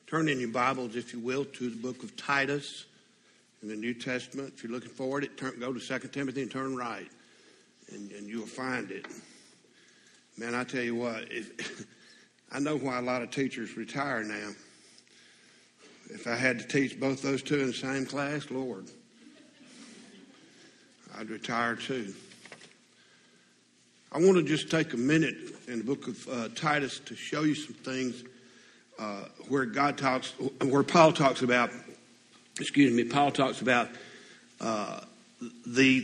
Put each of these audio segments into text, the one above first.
Turn in your Bibles, if you will, to the book of Titus in the New Testament. If you're looking forward, go to 2 Timothy and turn right, and you'll find it. Man, I tell you what, I know why a lot of teachers retire now. If I had to teach both those two in the same class, Lord, I'd retire too. I want to just take a minute in the book of Titus to show you some things where Paul talks about the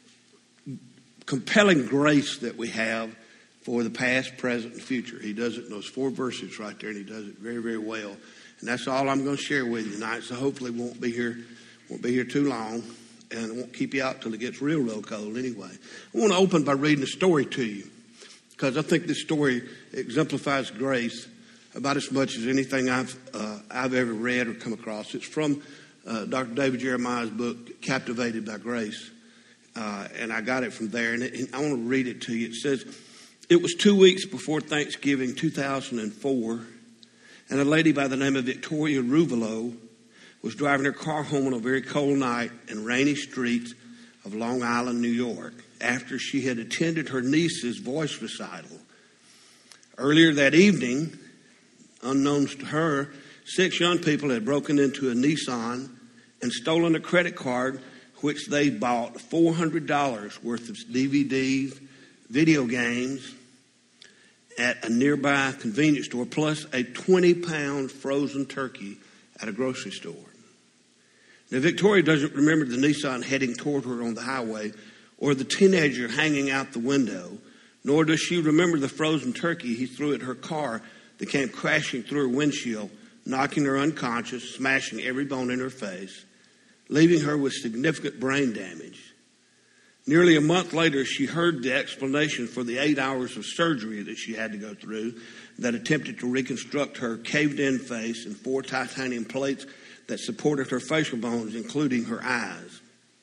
compelling grace that we have for the past, present, and future. He does it in those 4 verses right there, and he does it very, very well. And that's all I'm going to share with you tonight. So hopefully won't be here too long, and I won't keep you out till it gets real cold anyway. I want to open by reading a story to you, because I think this story exemplifies grace about as much as anything I've ever read or come across. It's from Dr. David Jeremiah's book, Captivated by Grace, and I got it from there, and I want to read it to you. It says, "It was 2 weeks before Thanksgiving 2004, and a lady by the name of Victoria Ruvalo was driving her car home on a very cold night in rainy streets of Long Island, New York, after she had attended her niece's voice recital. Earlier that evening, unknowns to her, 6 young people had broken into a Nissan and stolen a credit card which they bought $400 worth of DVDs, video games at a nearby convenience store, plus a 20-pound frozen turkey at a grocery store. Now, Victoria doesn't remember the Nissan heading toward her on the highway or the teenager hanging out the window, nor does she remember the frozen turkey he threw at her car that came crashing through her windshield, knocking her unconscious, smashing every bone in her face, leaving her with significant brain damage. Nearly a month later, she heard the explanation for the 8 hours of surgery that she had to go through that attempted to reconstruct her caved-in face and 4 titanium plates that supported her facial bones, including her eyes.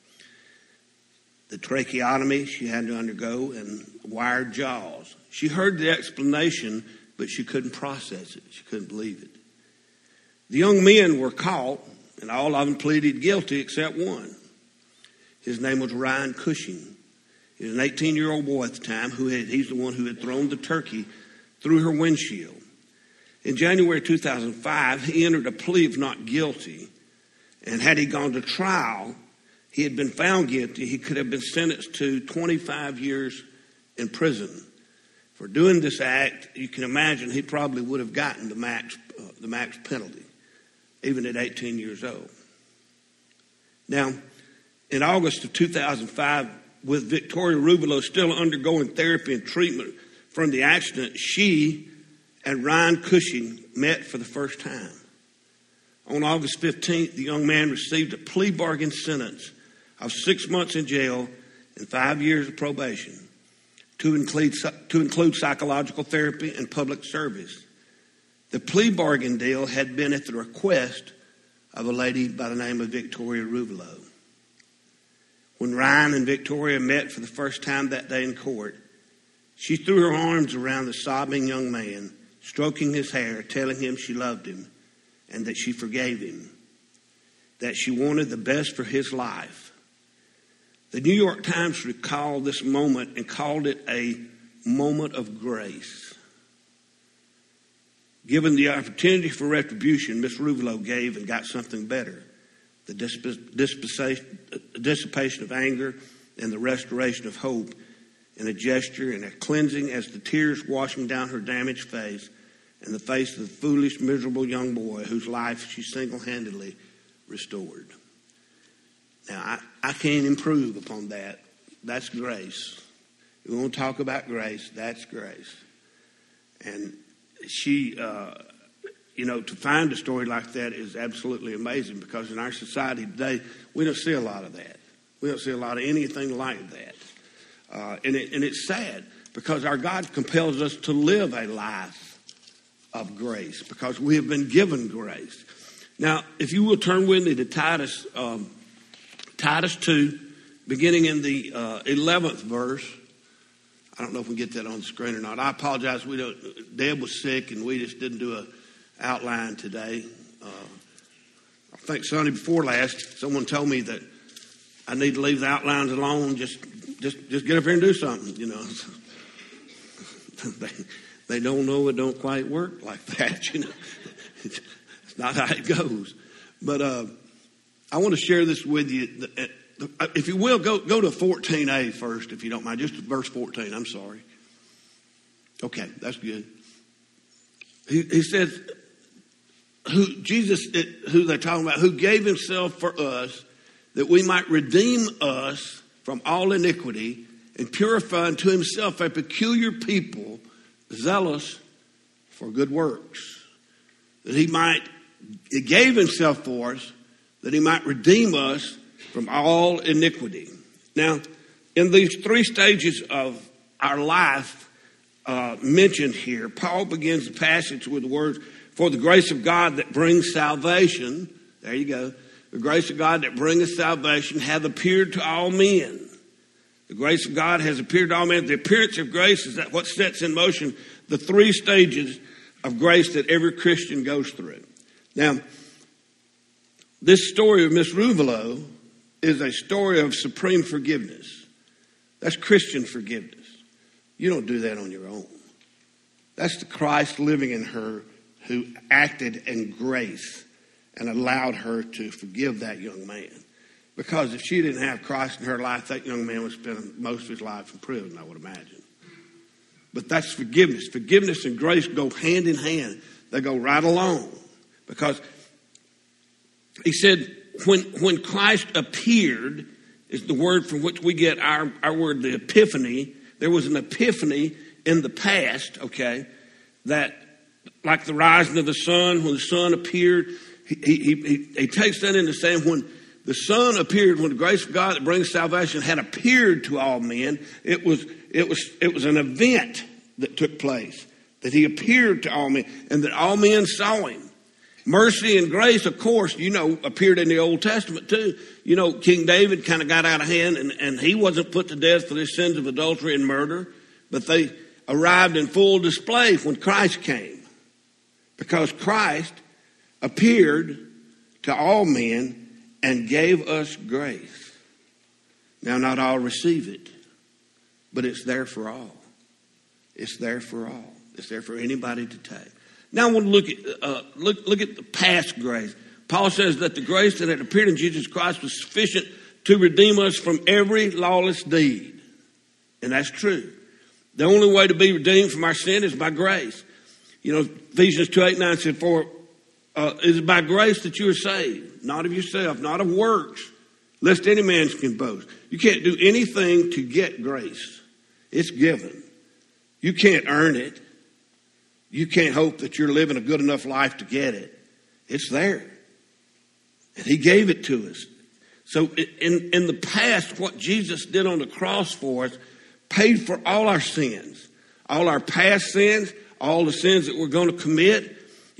The tracheotomy she had to undergo and wired jaws. She heard the explanation, but she couldn't process it. She couldn't believe it. The young men were caught, and all of them pleaded guilty except one. His name was Ryan Cushing. He was an 18-year-old boy at the time. He's the one who had thrown the turkey through her windshield. In January 2005, he entered a plea of not guilty, and had he gone to trial, he had been found guilty. He could have been sentenced to 25 years in prison. For doing this act, you can imagine he probably would have gotten the max penalty, even at 18 years old. Now, in August of 2005, with Victoria Ruvalo still undergoing therapy and treatment from the accident, she and Ryan Cushing met for the first time. On August 15th, the young man received a plea bargain sentence of 6 months in jail and 5 years of probation, to include psychological therapy and public service. The plea bargain deal had been at the request of a lady by the name of Victoria Ruvalo. When Ryan and Victoria met for the first time that day in court, she threw her arms around the sobbing young man, stroking his hair, telling him she loved him and that she forgave him, that she wanted the best for his life. The New York Times recalled this moment and called it a moment of grace. Given the opportunity for retribution, Miss Ruvalo gave and got something better: the dissipation of anger and the restoration of hope, in a gesture and a cleansing as the tears washing down her damaged face and the face of the foolish, miserable young boy whose life she single-handedly restored. Now, I can't improve upon that. That's grace. We want to talk about grace. That's grace. And she, to find a story like that is absolutely amazing, because in our society today, we don't see a lot of that. We don't see a lot of anything like that. And it's sad, because our God compels us to live a life of grace, because we have been given grace. Now, if you will turn with me to Titus 2, beginning in the 11th verse. I don't know if we get that on the screen or not. I apologize. Deb was sick, and we just didn't do an outline today. I think Sunday before last, someone told me that I need to leave the outlines alone. Just get up here and do something, you know. They don't know it don't quite work like that, you know. It's not how it goes. But I want to share this with you. If you will, go to 14a first, if you don't mind. Just verse 14. I'm sorry. Okay, that's good. He says, who they're talking about, who gave himself for us, that we might redeem us from all iniquity and purify unto himself a peculiar people, zealous for good works. That he gave himself for us, that he might redeem us from all iniquity. Now, in these three stages of our life mentioned here, Paul begins the passage with the words, for the grace of God that brings salvation, there you go, the grace of God that bringeth salvation hath appeared to all men. The grace of God has appeared to all men. The appearance of grace is that what sets in motion the three stages of grace that every Christian goes through. Now, this story of Miss Ruvalo is a story of supreme forgiveness. That's Christian forgiveness. You don't do that on your own. That's the Christ living in her who acted in grace and allowed her to forgive that young man. Because if she didn't have Christ in her life, that young man would spend most of his life in prison, I would imagine. But that's forgiveness. Forgiveness and grace go hand in hand. They go right along. Because he said, when Christ appeared, is the word from which we get our word, the epiphany. There was an epiphany in the past, okay, that like the rising of the sun, when the sun appeared, he takes that into saying when the Son appeared, when the grace of God that brings salvation had appeared to all men, it was an event that took place, that he appeared to all men and that all men saw him. Mercy and grace, of course, appeared in the Old Testament too. King David kind of got out of hand and he wasn't put to death for his sins of adultery and murder, but they arrived in full display when Christ came. Because Christ appeared to all men and gave us grace. Now, not all receive it, but it's there for all. It's there for all. It's there for anybody to take. Now, I want to look at the past grace. Paul says that the grace that had appeared in Jesus Christ was sufficient to redeem us from every lawless deed. And that's true. The only way to be redeemed from our sin is by grace. Ephesians 2:8-9 said, for it is by grace that you are saved, not of yourself, not of works, lest any man can boast. You can't do anything to get grace. It's given. You can't earn it. You can't hope that you're living a good enough life to get it. It's there. And he gave it to us. So in the past, what Jesus did on the cross for us paid for all our sins, all our past sins, all the sins that we're going to commit.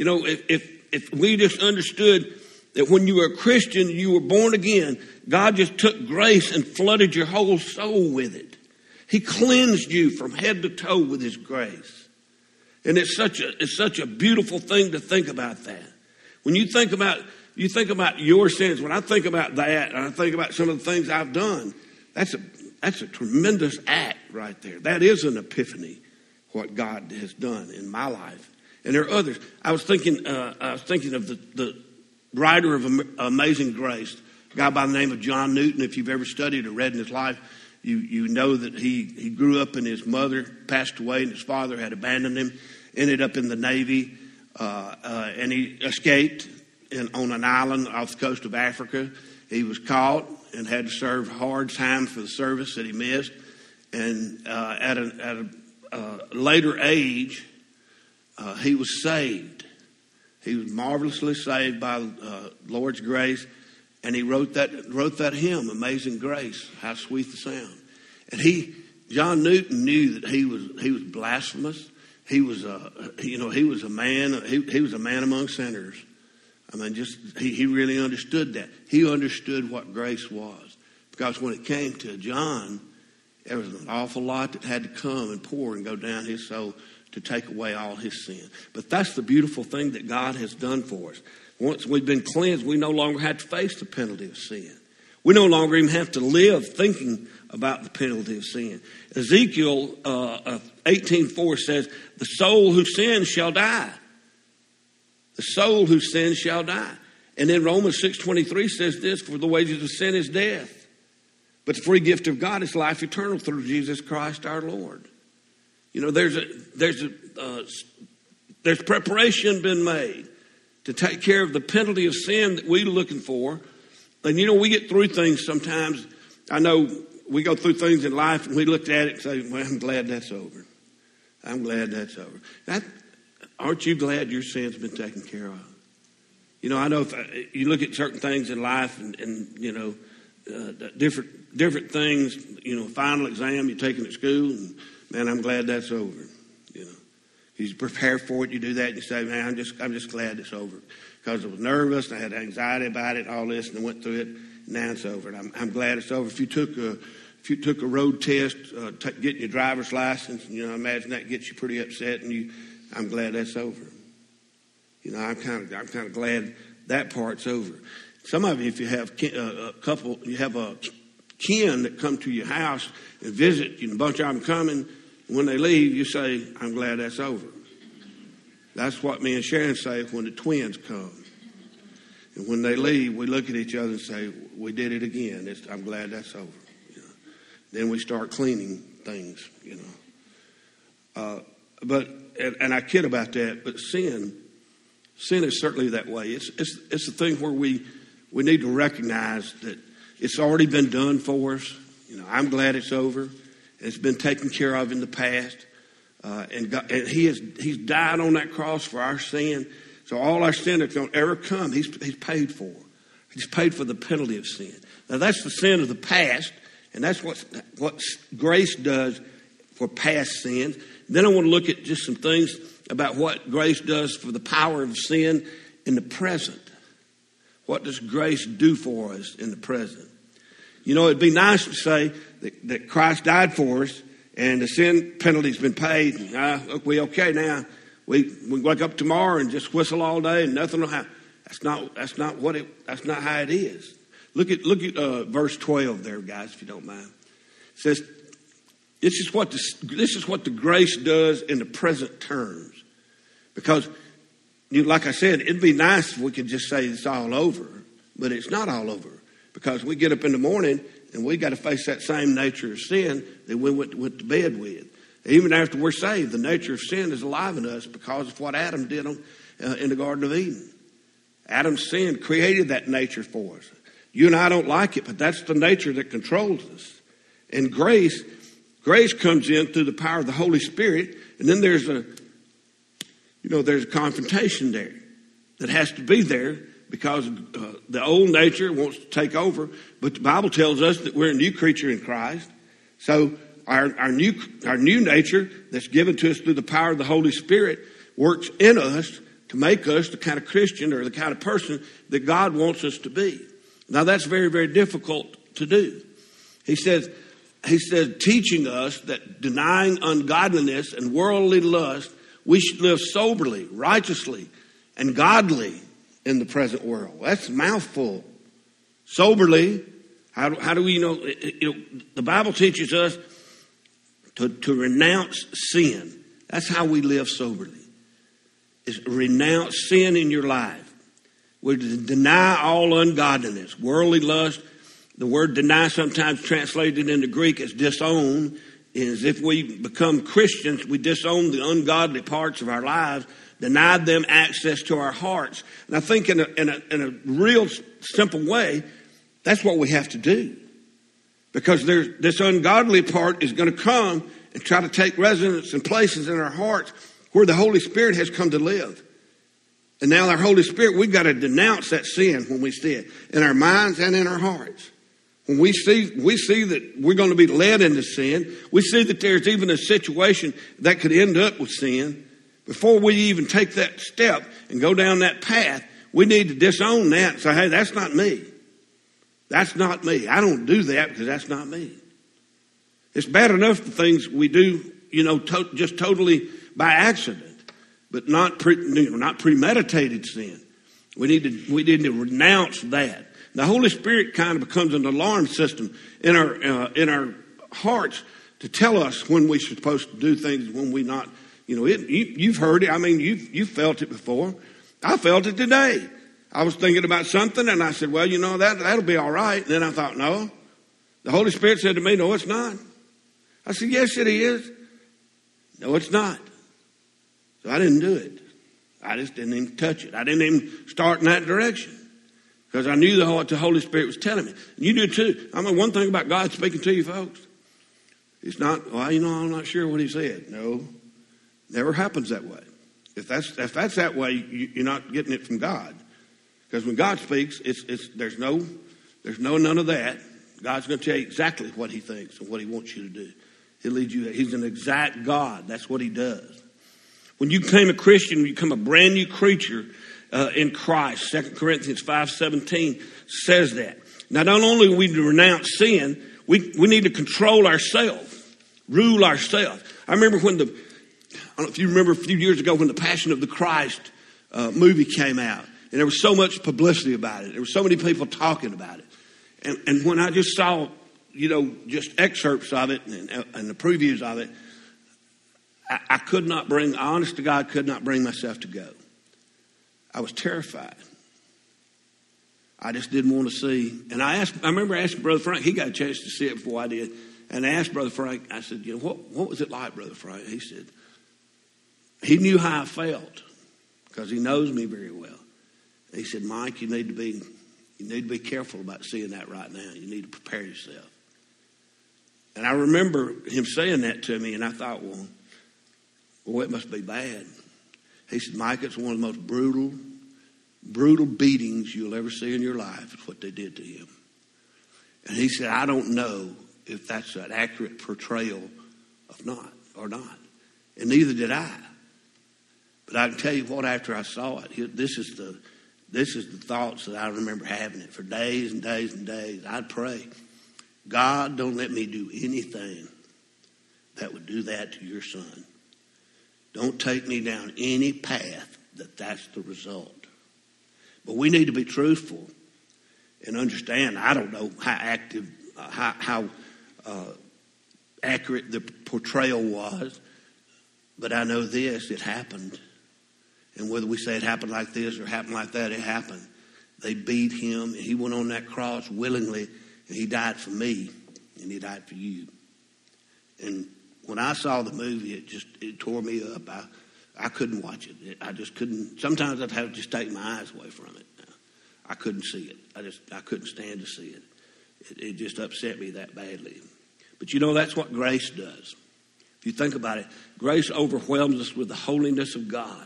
If we just understood that when you were a Christian, you were born again, God just took grace and flooded your whole soul with it. He cleansed you from head to toe with his grace. And it's such a beautiful thing to think about that. When you think about your sins, when I think about that, and I think about some of the things I've done, that's a tremendous act right there. That is an epiphany, what God has done in my life. And there are others. I was thinking of the writer of Amazing Grace, a guy by the name of John Newton. If you've ever studied or read in his life, you know that he grew up and his mother passed away and his father had abandoned him, ended up in the Navy, and he escaped on an island off the coast of Africa. He was caught and had to serve hard time for the service that he missed. And at a later age, he was saved. He was marvelously saved by the Lord's grace, and he wrote that hymn, "Amazing Grace, How Sweet the Sound." And John Newton knew that he was blasphemous. He was a man among sinners. I mean, he really understood that. He understood what grace was, because when it came to John, there was an awful lot that had to come and pour and go down his soul to take away all his sin. But that's the beautiful thing that God has done for us. Once we've been cleansed, we no longer have to face the penalty of sin. We no longer even have to live thinking about the penalty of sin. Ezekiel 18:4 says, the soul who sins shall die. The soul who sins shall die. And then Romans 6:23 says this, for the wages of sin is death. But the free gift of God is life eternal through Jesus Christ our Lord. You know, there's preparation been made to take care of the penalty of sin that we're looking for. And, you know, we get through things sometimes. I know we go through things in life and we look at it and say, well, I'm glad that's over. I'm glad that's over. Aren't you glad your sin's been taken care of? You know, I know if you look at certain things in life and you know, different things, you know, final exam you're taking at school, and man, I'm glad that's over. You know, you prepare for it, you do that, and you say, man, I'm just glad it's over, because I was nervous, and I had anxiety about it, all this, and I went through it. Now it's over. And I'm glad it's over. If you took a road test, getting your driver's license, you know, I imagine that gets you pretty upset, and I'm glad that's over. You know, I'm kind of glad that part's over. Some of you, if you have a kin that come to your house and visit, you know, a bunch of them coming, and when they leave, you say, I'm glad that's over. That's what me and Sharon say when the twins come. And when they leave, we look at each other and say, we did it again. I'm glad that's over. You know. Then we start cleaning things, you know. And I kid about that, but sin is certainly that way. It's a thing where we need to recognize that it's already been done for us. You know, I'm glad it's over. It's been taken care of in the past. And He's died on that cross for our sin. So all our sin that's going to ever come, He's paid for. He's paid for the penalty of sin. Now that's the sin of the past, and that's what grace does for past sins. Then I want to look at just some things about what grace does for the power of sin in the present. What does grace do for us in the present? You know, it'd be nice to say that Christ died for us and the sin penalty's been paid. Look, we okay now. We wake up tomorrow and just whistle all day and nothing will happen. That's not how it is. Look at verse 12 there, guys, if you don't mind. It says, this is what the grace does in the present terms. Because, like I said, it'd be nice if we could just say it's all over, but it's not all over. Because we get up in the morning and we got to face that same nature of sin that we went to bed with. Even after we're saved, the nature of sin is alive in us because of what Adam did in the Garden of Eden. Adam's sin created that nature for us. You and I don't like it, but that's the nature that controls us. And grace comes in through the power of the Holy Spirit, and then there's a confrontation there that has to be there because the old nature wants to take over. But the Bible tells us that we're a new creature in Christ. So our new nature that's given to us through the power of the Holy Spirit works in us to make us the kind of Christian or the kind of person that God wants us to be. Now that's very, very difficult to do. He says, teaching us that denying ungodliness and worldly lust, we should live soberly, righteously, and godly in the present world. That's a mouthful. Soberly, how do we know? The Bible teaches us to renounce sin. That's how we live soberly. Is renounce sin in your life. We're to deny all ungodliness, worldly lust. The word deny, sometimes translated into Greek as disown, is if we become Christians, we disown the ungodly parts of our lives, deny them access to our hearts. And I think in a real simple way, that's what we have to do. Because this ungodly part is going to come and try to take residence and places in our hearts where the Holy Spirit has come to live. And now our Holy Spirit, we've got to denounce that sin when we see it in our minds and in our hearts. When we see that we're going to be led into sin, we see that there's even a situation that could end up with sin. Before we even take that step and go down that path, we need to disown that and say, hey, that's not me. That's not me. I don't do that because that's not me. It's bad enough the things we do, just totally by accident, but not premeditated sin. We need to renounce that. The Holy Spirit kind of becomes an alarm system in our hearts to tell us when we're supposed to do things, when we're not. You've heard it. I mean, you've felt it before. I felt it today. I was thinking about something, and I said, well, that'll be all right. And then I thought, no. The Holy Spirit said to me, no, it's not. I said, yes, it is. No, it's not. So I didn't do it. I just didn't even touch it. I didn't even start in that direction because I knew what the Holy Spirit was telling me. And you do too. I mean, one thing about God speaking to you folks, it's not, well, I'm not sure what he said. No, never happens that way. If that's that way, you're not getting it from God. Because when God speaks, there's none of that. God's going to tell you exactly what he thinks and what he wants you to do. He'll lead you. He's an exact God. That's what he does. When you became a Christian, you become a brand new creature in Christ. 2 Corinthians 5:17 says that. Now, not only do we need to renounce sin, we need to control ourselves, rule ourselves. I remember I don't know if you remember a few years ago when the Passion of the Christ movie came out. And there was so much publicity about it. There were so many people talking about it. And when I just saw, just excerpts of it and the previews of it, honest to God, could not bring myself to go. I was terrified. I just didn't want to see. And I remember asking Brother Frank, he got a chance to see it before I did. And I asked Brother Frank, I said, what was it like, Brother Frank? He said, he knew how I felt because he knows me very well. And he said, Mike, you need to be careful about seeing that right now. You need to prepare yourself. And I remember him saying that to me, and I thought, well, it must be bad. He said, Mike, it's one of the most brutal beatings you'll ever see in your life is what they did to him. And he said, I don't know if that's an accurate portrayal or not. And neither did I. But I can tell you what, after I saw it, this is the thoughts that I remember having it for days and days and days. I'd pray, God, don't let me do anything that would do that to your son. Don't take me down any path that's the result. But we need to be truthful and understand. I don't know how accurate the portrayal was, but I know this: it happened. And whether we say it happened like this or happened like that, it happened. They beat him, and he went on that cross willingly, and he died for me, and he died for you. And when I saw the movie, it tore me up. I couldn't watch it. I just couldn't. Sometimes I'd have to just take my eyes away from it. I couldn't see it. I couldn't stand to see it. It just upset me that badly. But that's what grace does. If you think about it, grace overwhelms us with the holiness of God.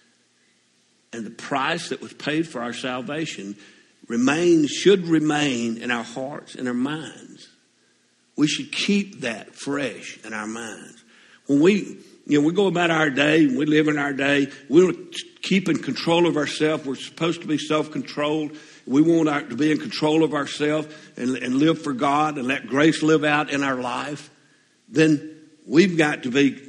And the price that was paid for our salvation should remain in our hearts and our minds. We should keep that fresh in our minds. When we go about our day, we live in our day, we want to keep in control of ourselves. We're supposed to be self-controlled. We want to be in control of ourselves and live for God and let grace live out in our life. Then we've got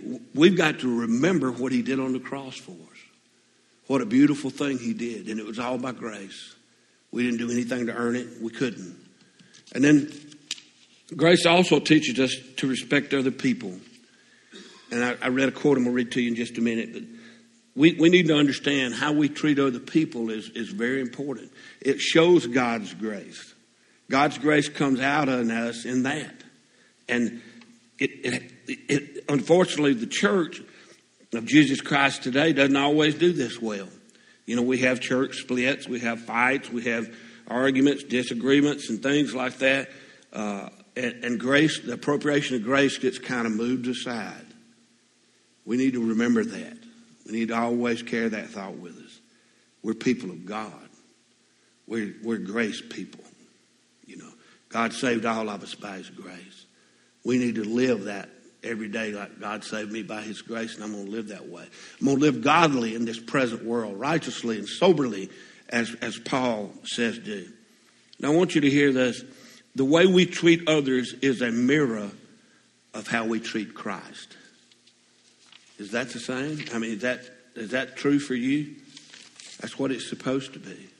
to remember what he did on the cross for us. What a beautiful thing he did. And it was all by grace. We didn't do anything to earn it. We couldn't. And then grace also teaches us to respect other people. And I read a quote I'm going to read to you in just a minute. But we need to understand how we treat other people is very important. It shows God's grace. God's grace comes out on us in that. And it unfortunately, the church of Jesus Christ today doesn't always do this well. We have church splits, we have fights, we have arguments, disagreements, and things like that. And grace, the appropriation of grace gets kind of moved aside. We need to remember that. We need to always carry that thought with us. We're people of God. We're grace people. God saved all of us by his grace. We need to live that every day like God saved me by his grace, and I'm going to live that way. I'm going to live godly in this present world, righteously and soberly, as Paul says do. Now I want you to hear this. The way we treat others is a mirror of how we treat Christ. Is that the same? I mean, is that true for you? That's what it's supposed to be.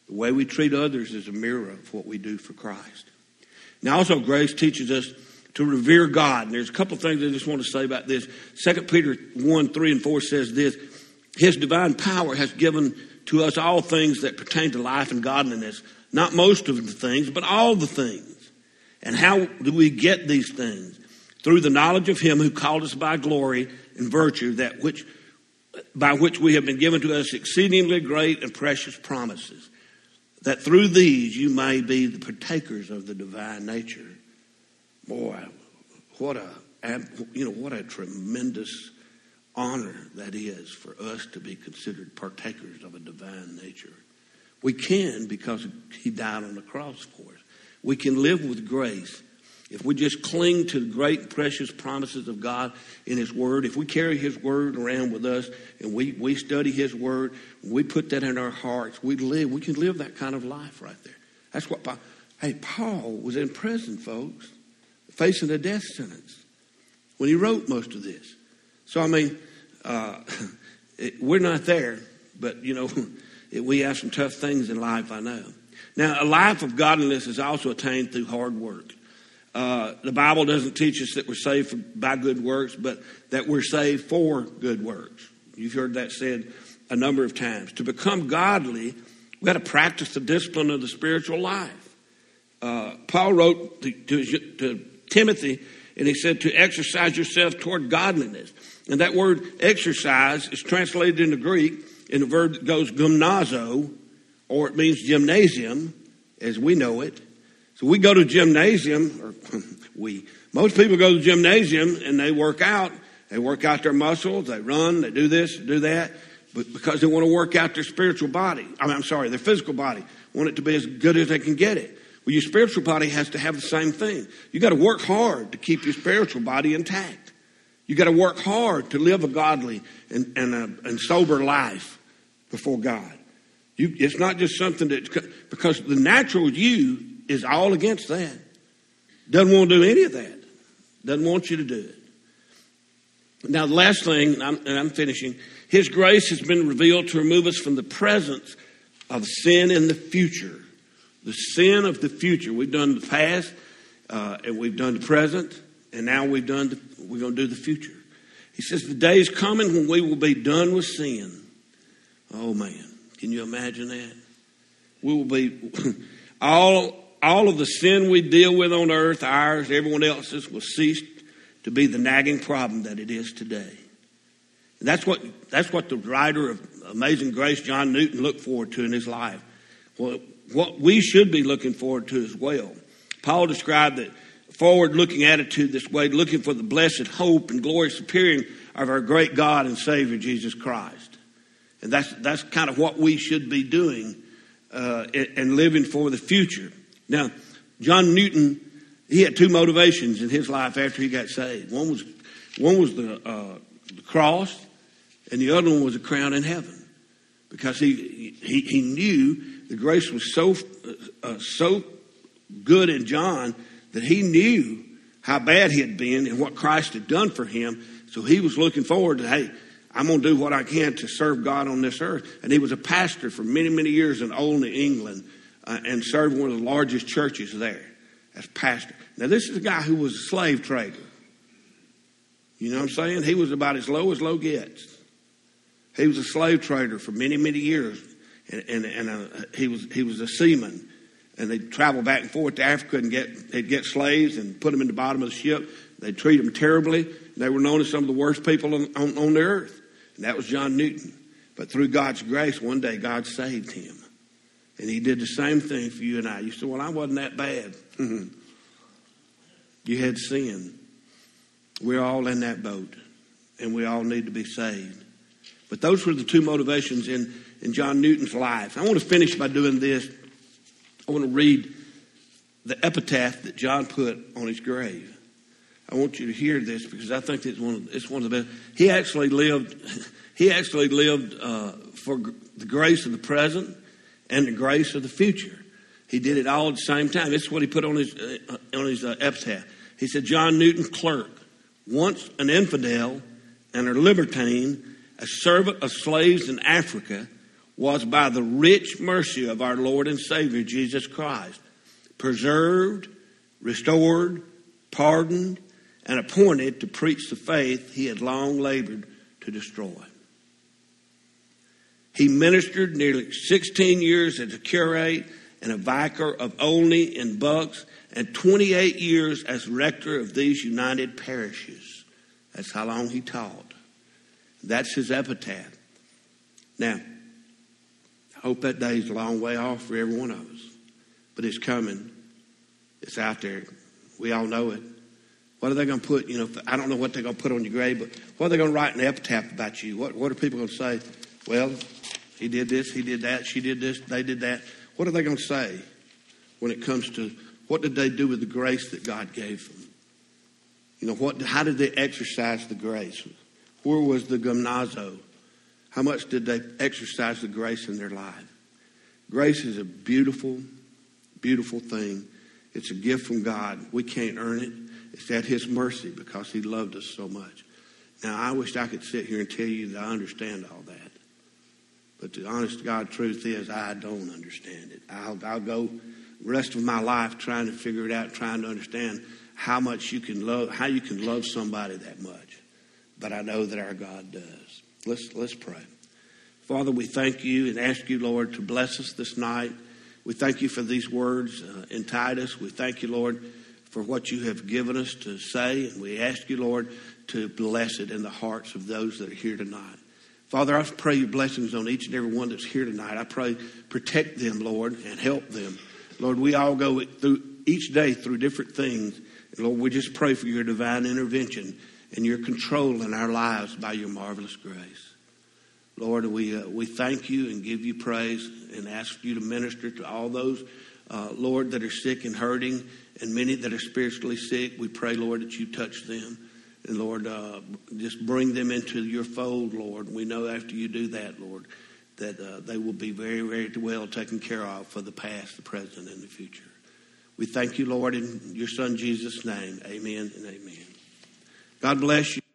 The way we treat others is a mirror of what we do for Christ. Now also grace teaches us to revere God. And there's a couple of things I just want to say about this. 2 Peter 1, 3 and 4 says this: His divine power has given to us all things that pertain to life and godliness. Not most of the things, but all the things. And how do we get these things? Through the knowledge of him who called us by glory and virtue, by which we have been given to us exceedingly great and precious promises, that through these you may be the partakers of the divine nature. Boy, what a tremendous honor that is for us to be considered partakers of a divine nature. We can, because he died on the cross for us. We can live with grace if we just cling to the great precious promises of God in his word. If we carry his word around with us and we study his word, we put that in our hearts, we can live that kind of life right there. That's what Paul was in prison, folks, facing a death sentence when he wrote most of this. So, we're not there, but, we have some tough things in life, I know. Now, a life of godliness is also attained through hard work. The Bible doesn't teach us that we're saved by good works, but that we're saved for good works. You've heard that said a number of times. To become godly, we've got to practice the discipline of the spiritual life. Paul wrote to Timothy, and he said to exercise yourself toward godliness. And that word exercise is translated into Greek in a verb that goes gymnazo, or it means gymnasium, as we know it. So we go to gymnasium, most people go to gymnasium and they work out. They work out their muscles, they run, they do this, do that, but because they want to work out their spiritual body. Their physical body. Want it to be as good as they can get it. Well, your spiritual body has to have the same thing. You got to work hard to keep your spiritual body intact. You got to work hard to live a godly and sober life before God. It's not just something because the natural you is all against that. Doesn't want to do any of that. Doesn't want you to do it. Now, the last thing, and I'm finishing, his grace has been revealed to remove us from the presence of sin in the future. The sin of the future. We've done the past, and we've done the present, and now we're going to do the future. He says the day is coming when we will be done with sin. Oh, man. Can you imagine that? We will be all of the sin we deal with on earth, ours, everyone else's, will cease to be the nagging problem that it is today. And that's what the writer of Amazing Grace, John Newton, looked forward to in his life. Well, what we should be looking forward to as well. Paul described the forward-looking attitude this way, looking for the blessed hope and glorious appearing of our great God and Savior, Jesus Christ. And that's kind of what we should be doing and living for the future. Now, John Newton, he had two motivations in his life after he got saved. One was the cross, and the other one was a crown in heaven, because he knew the grace was so good in John that he knew how bad he had been and what Christ had done for him. So he was looking forward to, hey, I'm going to do what I can to serve God on this earth. And he was a pastor for many, many years in Olney, England, and served one of the largest churches there as pastor. Now, this is a guy who was a slave trader. You know what I'm saying? He was about as low gets. He was a slave trader for many, many years, and he was a seaman. And they'd travel back and forth to Africa and they'd get slaves and put them in the bottom of the ship. They'd treat them terribly. They were known as some of the worst people on the earth. And that was John Newton. But through God's grace, one day God saved him. And he did the same thing for you and I. You said, well, I wasn't that bad. You had sin. We're all in that boat. And we all need to be saved. But those were the two motivations in John Newton's life. I want to finish by doing this. I want to read the epitaph that John put on his grave. I want you to hear this because I think it's one of the best. He actually lived for the grace of the present and the grace of the future. He did it all at the same time. This is what he put on his epitaph. He said, John Newton, clerk, once an infidel and a libertine, a servant of slaves in Africa, was by the rich mercy of our Lord and Savior Jesus Christ, preserved, restored, pardoned, and appointed to preach the faith he had long labored to destroy. He ministered nearly 16 years as a curate and a vicar of Olney and Bucks, and 28 years as rector of these united parishes. That's how long he taught. That's his epitaph. Now, I hope that day is a long way off for every one of us. But it's coming. It's out there. We all know it. What are they going to put? I don't know what they're going to put on your grave, but what are they going to write in the epitaph about you? What are people going to say? Well, he did this, he did that, she did this, they did that. What are they going to say when it comes to what did they do with the grace that God gave them? How did they exercise the grace? Where was the gymnazo? How much did they exercise the grace in their life? Grace is a beautiful, beautiful thing. It's a gift from God. We can't earn it. It's at his mercy because he loved us so much. Now, I wish I could sit here and tell you that I understand all that. But the honest to God truth is I don't understand it. I'll go the rest of my life trying to figure it out, trying to understand how much you can love, how you can love somebody that much. But I know that our God does. Let's pray. Father, we thank you and ask you, Lord, to bless us this night. We thank you for these words in Titus. We thank you, Lord, for what you have given us to say. And we ask you, Lord, to bless it in the hearts of those that are here tonight. Father, I pray your blessings on each and every one that's here tonight. I pray protect them, Lord, and help them. Lord, we all go through each day through different things. And Lord, we just pray for your divine intervention and your control in our lives by your marvelous grace. Lord, we thank you and give you praise and ask you to minister to all those, Lord, that are sick and hurting and many that are spiritually sick. We pray, Lord, that you touch them. And, Lord, just bring them into your fold, Lord. We know after you do that, Lord, that they will be very, very well taken care of for the past, the present, and the future. We thank you, Lord, in your Son Jesus' name. Amen and amen. God bless you.